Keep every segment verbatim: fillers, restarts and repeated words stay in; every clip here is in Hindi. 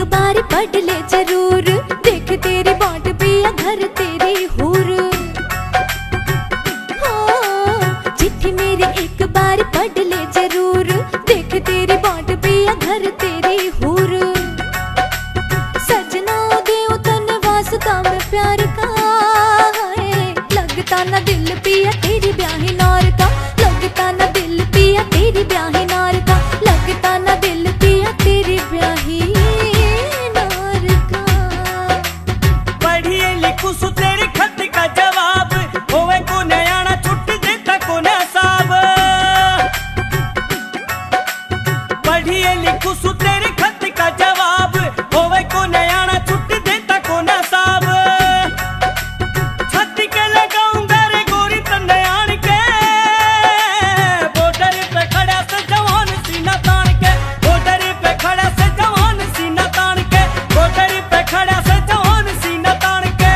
बार पढ़ ले जरूर, देख तेरी बाट पिया घर तेरी हूर। हाँ, चिट्ठी मेरी एक बार पढ़ ले जरूर, देख तेरी बाट पिया घर तेरी हूर। सजना दे तन वास्ता में प्यार का है, लगता ना दिल पिया तेरी ब्याही नार का, लगता ना दिल पिया तेरी ब्याही नार का, लगता ना दिल पिया तेरी ब्याही नार का। पढ़िए लिखू सु तेरे खत का जवाब, होवे को नयाना छुट देता को न साब। पढ़िए लिखू सु तेरे खत का जवाब, होवे को नयाना छुट देता को न साब। छत के लगाऊंगा रे गोरी तन्ने आन के, बॉर्डर पे खड़ा से जवान सीना तान के, बॉर्डर पे खड़ा से जवान सीना तान के, बॉर्डर पे खड़ा से जवान सीना तान के।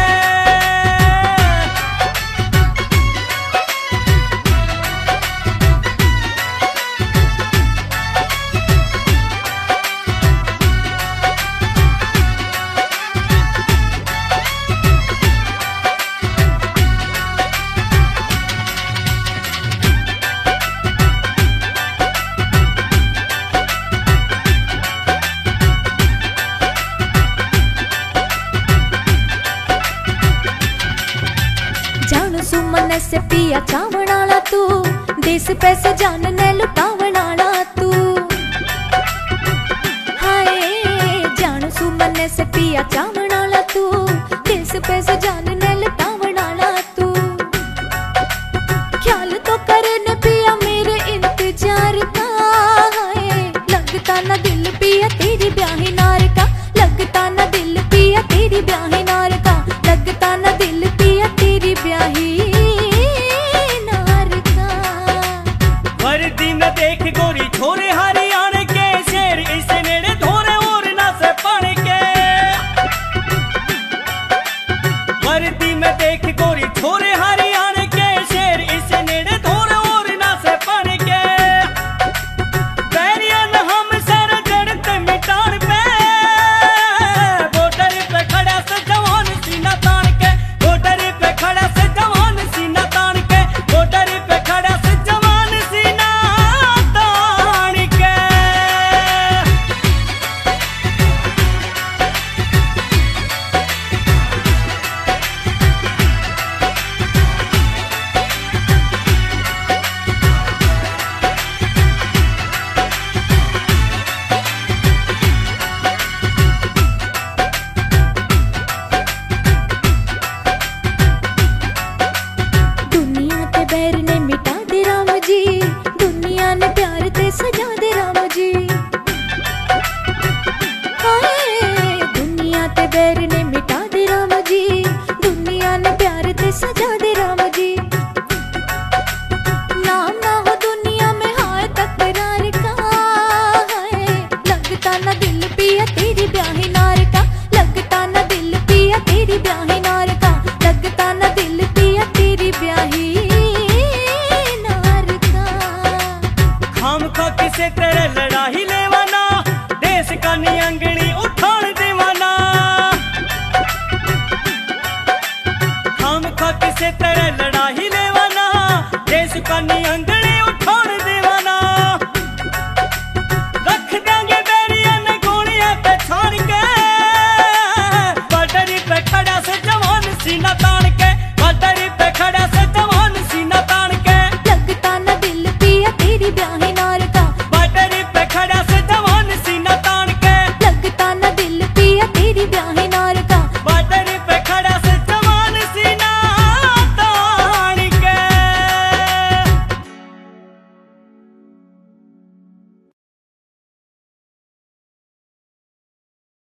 जान सुमन से पिया चावणाला तू, देश पैसे जान ने लुटावणाला तू। हाय जान सुमन से पिया चावणाला तू, देश पैसे जान ने लुटावणाला तू। ख्याल तो करने पिया मेरे इंतजार का है, लगता ना दिल पिया तेरी ब्याही नार का, लगता ना दिल पिया तेरी ब्याही नार का, लगता ना दिल पिया तेरी ब्याही नार का। वर्दी में देख गोरी छोरे हरियाणे के, शेर इसे नेड़े धोरे और ना से पाने के। वर्दी में देख गोरी छोरे हरियाणे के, शेर इसे नेड़े धोरे और ना से पाने के। बैरियन हम सर जड़ते मिटान पे, बॉर्डर पे खड़ा से जवान सीना तान के, बॉर्डर पे खड़ा से जवान सीना तान के, बॉर्डर पे खड़ा से जवान सीना तान के। दुनिया के बैर ने मिटा दे राम जी, दुनिया ने प्यार ते सजा दे राम जी। हाय दुनिया ते बैर ने मिटा दे राम जी, दुनिया ने प्यार ते सजा दे राम जी। नाम ना हो दुनिया में हाय तकरार का है, लगता ना दिल पिया तेरी ब्याही नार का, लगता ना दिल पिया तेरी ब्याही नार का, लगता ना दिल पिया तेरी ब्याही नार का। हम का किसे तेरे लड़ाई लेवाना, देश का नियंगनी उठान देवाना। हम का किसे तेरे लड़ाई